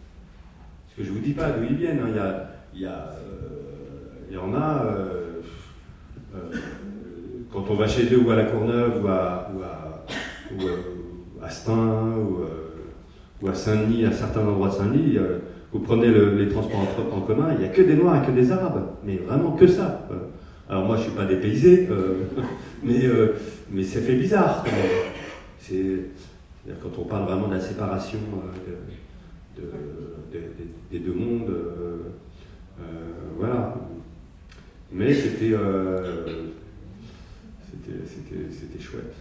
Je ne vous dis pas d'où ils viennent, hein. il, y a, il, y a, euh, il y en a, euh, euh, quand on va chez eux ou à la Courneuve ou à, ou à, ou à, à Stein ou, euh, ou à Saint-Denis, à certains endroits de Saint-Denis, euh, vous prenez le, les transports en, en commun, il n'y a que des Noirs et que des Arabes, mais vraiment que ça. Alors moi je ne suis pas dépaysé, euh, mais, euh, mais ça fait bizarre quand même. C'est, quand on parle vraiment de la séparation euh, de, de Des, des, des deux mondes, euh, euh, voilà. Mais c'était, euh, c'était, c'était, c'était chouette.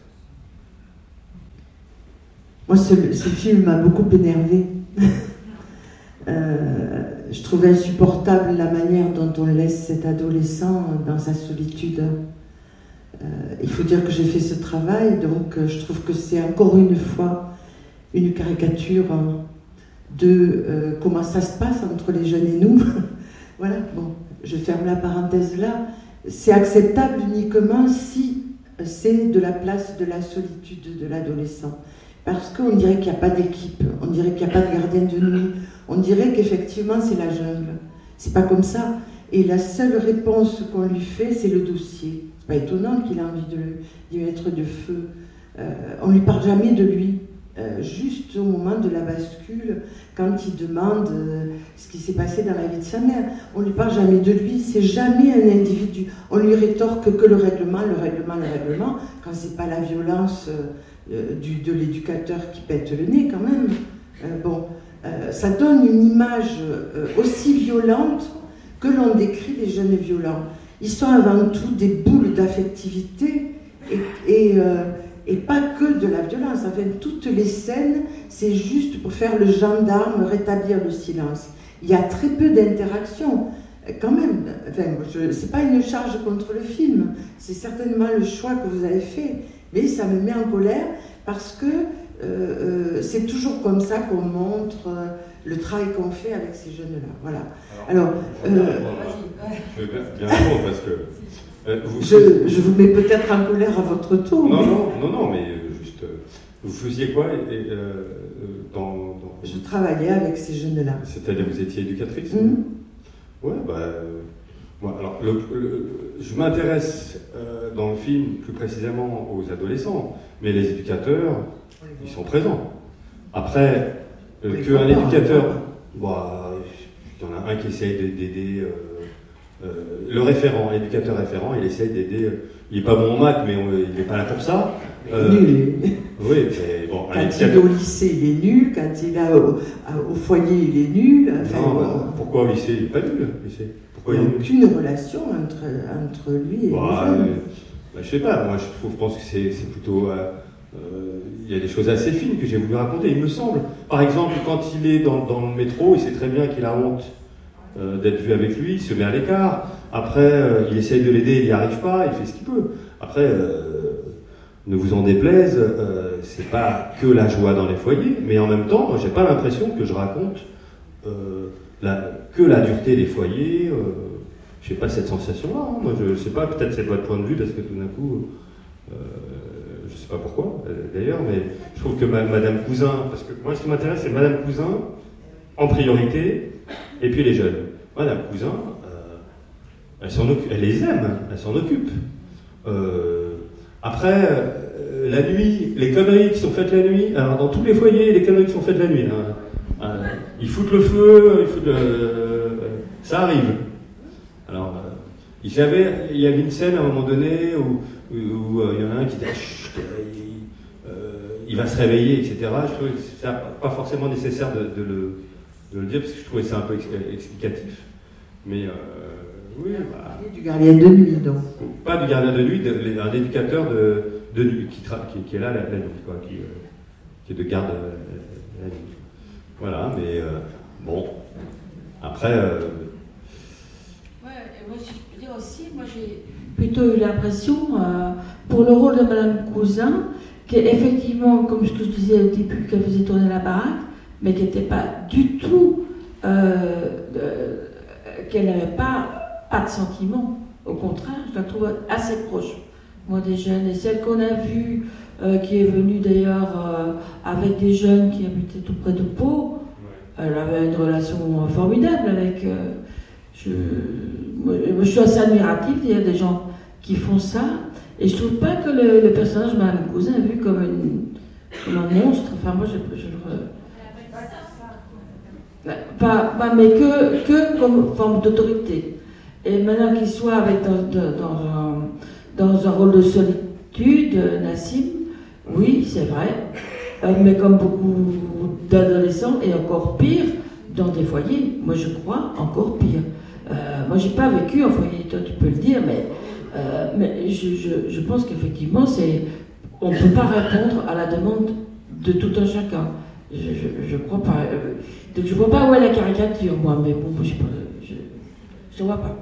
Moi, ce, ce film m'a beaucoup énervé. euh, je trouvais insupportable la manière dont on laisse cet adolescent dans sa solitude. Euh, il faut dire que j'ai fait ce travail, donc euh, je trouve que c'est encore une fois une caricature de euh, comment ça se passe entre les jeunes et nous. Voilà, bon, je ferme la parenthèse là. C'est acceptable uniquement si c'est de la place de la solitude de l'adolescent. Parce qu'on dirait qu'il n'y a pas d'équipe, on dirait qu'il n'y a pas de gardien de nuit, on dirait qu'effectivement c'est la jungle. C'est pas comme ça. Et la seule réponse qu'on lui fait, c'est le dossier. C'est pas étonnant qu'il ait envie de lui mettre du feu. Euh, on lui parle jamais de lui. Euh, juste au moment de la bascule, quand il demande euh, ce qui s'est passé dans la vie de sa mère. On ne lui parle jamais de lui, c'est jamais un individu. On lui rétorque que le règlement, le règlement, le règlement, quand c'est pas la violence euh, du, de l'éducateur qui pète le nez quand même. Euh, bon, euh, ça donne une image euh, aussi violente que l'on décrit les jeunes violents. Ils sont avant tout des boules d'affectivité et... et euh, Et pas que de la violence. Enfin, toutes les scènes, c'est juste pour faire le gendarme, rétablir le silence. Il y a très peu d'interactions, quand même. Enfin, je, c'est pas une charge contre le film. C'est certainement le choix que vous avez fait. Mais ça me met en colère parce que euh, euh, c'est toujours comme ça qu'on montre euh, le travail qu'on fait avec ces jeunes-là. Voilà. Alors, Alors euh, je vais bien répondre parce que. Euh, vous je, faisiez... je vous mets peut-être en colère à votre tour. Non, mais... non, non, non, mais juste. Euh, vous faisiez quoi et, euh, dans, dans... Je travaillais avec ces jeunes-là. C'est-à-dire, vous étiez éducatrice? Mmh. Ouais, bah. Euh, bon, alors, le, le, je m'intéresse euh, dans le film plus précisément aux adolescents, mais les éducateurs, ils sont présents. Après, euh, qu'un éducateur. Bah, il y en a un qui essaye d'aider euh, euh, le référent, l'éducateur référent, il essaye d'aider. Euh, il n'est pas bon en maths, mais on, il n'est pas là pour ça. Euh, nul. Oui, mais bon. Quand il est au lycée, il est nul. Quand il est au, au foyer, il est nul. Enfin, non, bon. Pourquoi au lycée? Il n'est pas nul, au lycée. Pourquoi il n'y a il aucune relation entre, entre lui et bah, les jeunes. Euh, bah, je sais pas, moi je, trouve, je pense que c'est, c'est plutôt... Euh, euh, il y a des choses assez fines que j'ai voulu raconter, il me semble. Par exemple, quand il est dans, dans le métro, il sait très bien qu'il a honte euh, d'être vu avec lui, il se met à l'écart. Après, euh, il essaye de l'aider, il n'y arrive pas, il fait ce qu'il peut. Après, euh, ne vous en déplaise, euh, c'est pas que la joie dans les foyers, mais en même temps, j'ai pas l'impression que je raconte euh, la, que la dureté des foyers. Euh, j'ai pas cette sensation-là. Hein. Moi, je sais pas, peut-être c'est votre point de vue, parce que tout d'un coup, euh, je sais pas pourquoi, d'ailleurs, mais je trouve que ma, Madame Cousin, parce que moi, ce qui m'intéresse, c'est Madame Cousin en priorité, et puis les jeunes. Madame Cousin, euh, elle, s'en occupe, elle les aime, elle s'en occupe. Euh, après, euh, la nuit, les conneries qui sont faites la nuit, alors dans tous les foyers, les conneries qui sont faites la nuit, hein, euh, ils foutent le feu, ils foutent le, euh, ça arrive. Alors, euh, il, y avait, il y avait une scène à un moment donné où, où, où euh, il y en a un qui dit chut, il, euh, il va se réveiller, et cetera. Je trouvais que c'est pas forcément nécessaire de, de, le, de le dire parce que je trouvais ça un peu explicatif. Mais euh, oui, bah, du gardien de nuit, donc. Pas du gardien de nuit, de, un éducateur de, de nuit qui, qui, qui est là la, la nuit, quoi, qui, euh, qui est de garde euh, la nuit. Voilà, mais euh, bon, après. Euh, Moi, si je peux dire aussi, moi j'ai plutôt eu l'impression, euh, pour le rôle de Madame Cousin, qu'effectivement, comme ce que je disais au début, qu'elle faisait tourner la baraque, mais qu'elle n'était pas du tout, euh, de, qu'elle n'avait pas, pas de sentiments. Au contraire, je la trouve assez proche, moi, des jeunes. Et celle qu'on a vue, euh, qui est venue d'ailleurs euh, avec des jeunes qui habitaient tout près de Pau, elle avait une relation formidable avec... Euh, je, moi, je suis assez admirative, il y a des gens qui font ça, et je trouve pas que le, le personnage de Madame Cousin est vu comme, une, comme un monstre. Enfin, moi, je, je le. Pas, pas, mais que, que comme forme d'autorité. Et maintenant qu'il soit avec dans, dans, un, dans un rôle de solitude, Nassim, oui, c'est vrai, mais comme beaucoup d'adolescents, et encore pire, dans des foyers, moi je crois, encore pire. Euh, moi, j'ai pas vécu en foyer, toi tu peux le dire, mais, euh, mais je, je, je pense qu'effectivement, c'est, on ne peut pas répondre à la demande de tout un chacun. Je, je, je crois pas. Euh, donc je vois pas où est la caricature, moi, mais bon, je ne vois pas.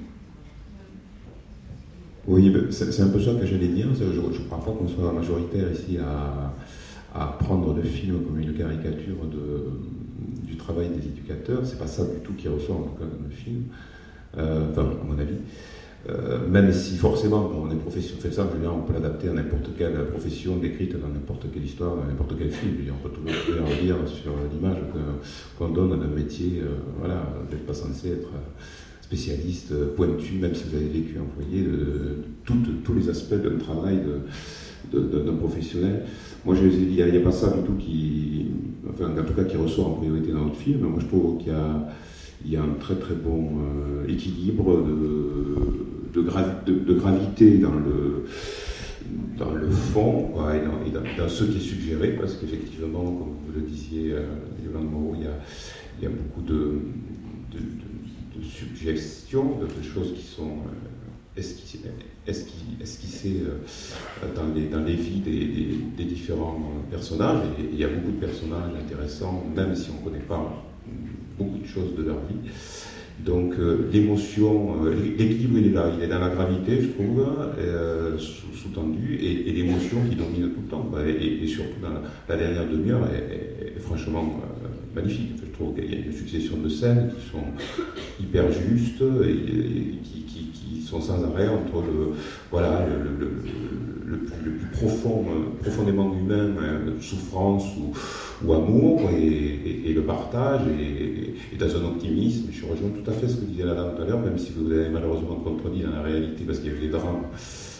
Oui, c'est, c'est un peu ça que j'allais dire. Je ne crois pas qu'on soit majoritaire ici à, à prendre le film comme une caricature de, du travail des éducateurs. C'est pas ça du tout qui ressort en tout cas dans le film, euh, enfin à mon avis. Euh, même si forcément on est profession, fait ça, je veux dire, on peut l'adapter à n'importe quelle profession décrite dans n'importe quelle histoire, dans n'importe quel film. Je veux dire, on peut tout redire sur l'image que, qu'on donne d'un métier. Euh, voilà, vous n'êtes pas censé être spécialiste, pointu, même si vous avez vécu en foyer, de, de, de, de tous les aspects d'un travail de, de, de, d'un professionnel. Moi, je, il n'y a, a pas ça du tout qui, enfin, en tout cas, qui ressort en priorité dans notre film. Moi, je trouve qu'il y a, il y a un très très bon euh, équilibre de, de, gravi, de, de gravité dans le, dans le fond, quoi, et, dans, et dans, dans ce qui est suggéré, parce qu'effectivement, comme vous le disiez, euh, Yolande Moreau, il y a, il y a beaucoup de, de, de, de suggestions, de, de choses qui sont euh, esquissées, esquissées, esquissées euh, dans, les, dans les vies des, des, des différents personnages. Et, et il y a beaucoup de personnages intéressants, même si on ne connaît pas beaucoup de choses de leur vie. Donc euh, l'émotion, euh, l'équilibre il est là, il est dans la gravité, je trouve, euh, sous-tendu, et, et l'émotion qui domine tout le temps, bah, et, et surtout dans la, la dernière demi-heure est, est, est franchement euh, magnifique. Je trouve qu'il y a une succession de scènes qui sont hyper justes et, et qui, qui, qui sont sans arrêt entre le, voilà, le, le, le, le, plus, le plus profond, euh, profondément humain, euh, souffrance ou, ou amour, et, et, et le partage, et, et dans un optimisme. Je rejoins tout à fait ce que disait la dame tout à l'heure, même si vous avez malheureusement contredit dans la réalité, parce qu'il y a eu des drames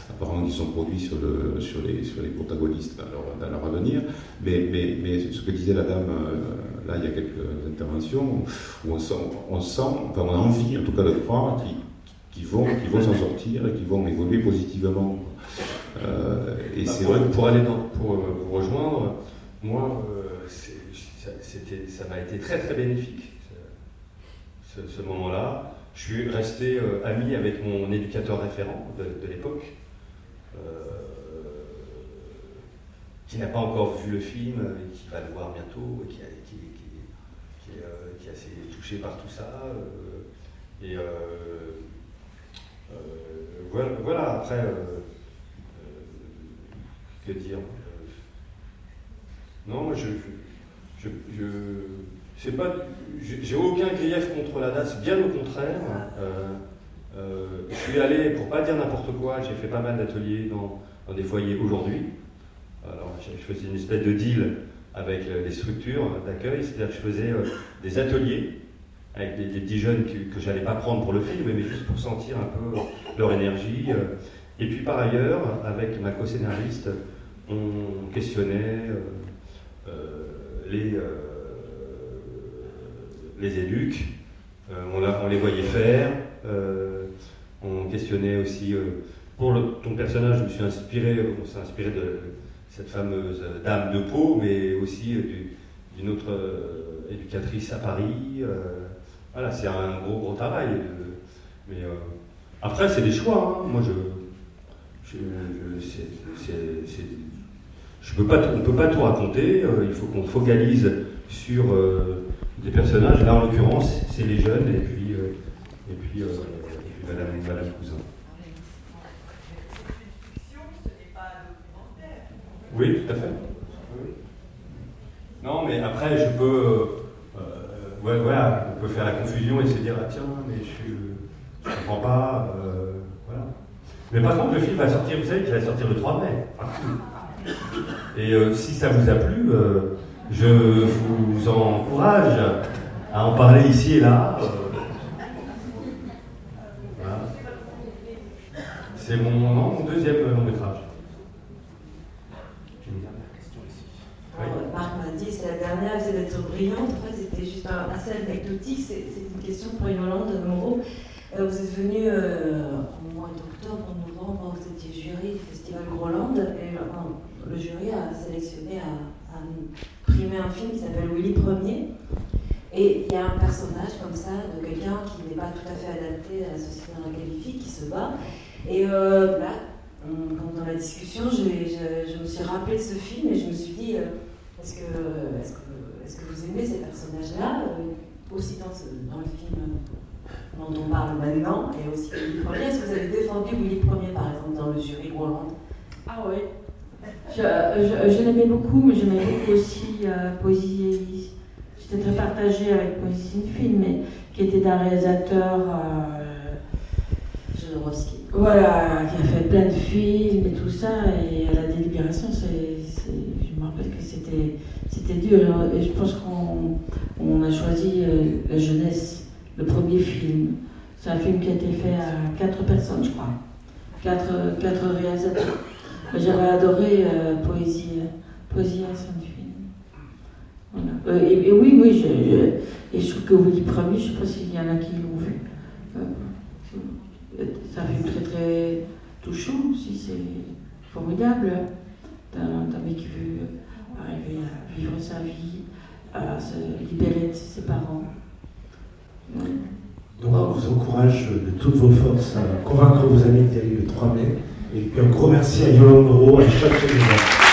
apparemment qui sont produits sur, le, sur, les, sur les protagonistes dans leur, dans leur avenir. Mais, mais, mais ce que disait la dame, euh, là, il y a quelques interventions, où on sent, on, sent, enfin, on a envie, en tout cas, de croire qu'ils, qu'ils vont, qu'ils vont s'en sortir et qu'ils vont évoluer positivement. Euh, et bah, c'est pour, vrai pour aller dans, pour, pour rejoindre, moi, euh, c'est, c'était, ça m'a été très très bénéfique, ce, ce moment-là. Je suis resté euh, ami avec mon éducateur référent de, de l'époque, euh, qui n'a pas encore vu le film, et qui va le voir bientôt, et qui, a, qui, qui, qui, euh, qui est assez touché par tout ça. Euh, et euh, euh, voilà, voilà, après, euh, euh, que dire euh, Non, moi je. je, je, je C'est pas, j'ai aucun grief contre la D A S, bien au contraire. Euh, euh, je suis allé, pour pas dire n'importe quoi, j'ai fait pas mal d'ateliers dans, dans des foyers aujourd'hui. Alors, je faisais une espèce de deal avec les structures d'accueil, c'est-à-dire que je faisais euh, des ateliers avec des, des petits jeunes que, que j'allais pas prendre pour le film, mais juste pour sentir un peu leur énergie. Et puis par ailleurs, avec ma co-scénariste, on questionnait euh, euh, les... Euh, les éduques, euh, on, la, on les voyait faire, euh, on questionnait aussi, euh, pour le, ton personnage, je me suis inspiré, on s'est inspiré de cette fameuse dame de Pau, mais aussi du, d'une autre euh, éducatrice à Paris. Euh, voilà, c'est un gros gros travail. Euh, mais euh, après, c'est des choix. Hein. Moi, je, je, je c'est, c'est, c'est, je peux pas, on ne peut pas tout raconter. Euh, il faut qu'on focalise sur euh, des personnages. Là, en l'occurrence, c'est les jeunes et puis euh, et puis, euh, et puis Madame, Madame Cousin. Oui, tout à fait. Oui. Non, mais après, je peux, euh, ouais, voilà, on peut faire la confusion et se dire ah tiens, mais je ne comprends pas, euh, voilà. Mais par contre, le film va sortir, vous savez qu'il va sortir le trois mai. Et euh, si ça vous a plu, euh, je vous encourage à en parler ici et là. Euh, voilà. C'est mon, non, mon deuxième long métrage. Marc m'a dit, c'est la dernière, c'est d'être brillante. En fait, c'était juste un, assez anecdotique. C'est, c'est une question pour Yolande Moreau. Euh, vous êtes venu euh, au mois d'octobre, novembre, vous étiez jury du Festival Groland. Et euh, le jury a sélectionné, a, a primé un film qui s'appelle Willy Premier. Et il y a un personnage comme ça, de quelqu'un qui n'est pas tout à fait adapté à la société dans laquelle il vit, qui se bat. Et euh, là, on, dans la discussion, je, je, je me suis rappelé de ce film et je me suis dit, euh, est-ce, que, est-ce, que, est-ce que vous aimez ces personnages-là euh, aussi dans, ce, dans le film dont on parle maintenant, et aussi Willy Premier. Est-ce que vous avez défendu Willy Premier, par exemple, dans le jury Groland? Ah oui. Je, je, je l'aimais beaucoup, mais j'aimais beaucoup aussi euh, Poésie Élise. J'étais très partagée avec Poésie Film, mais qui était d'un réalisateur... Euh, Jodorowsky. Voilà, qui a fait plein de films et tout ça, et à la délibération, c'est, c'est, je me rappelle que c'était, c'était dur, et je pense qu'on on a choisi euh, La Jeunesse, le premier film. C'est un film qui a été fait à quatre personnes, je crois, quatre, quatre réalisateurs. J'avais adoré euh, Poésie, Poésie à Sainte-Fille. Voilà. Euh, et, et oui, oui, je, je, et je trouve que Willy Premier, je ne sais pas s'il y en a qui l'ont vu. Euh, C'est un film très très touchant aussi, c'est formidable d'un, d'un mec qui veut arriver à vivre sa vie, à se libérer de ses parents. Ouais. Donc on vous encourage de toutes vos forces à convaincre vos amis d'y aller le trois mai. Et puis un gros merci à Yolande Moreau, à chaque fois.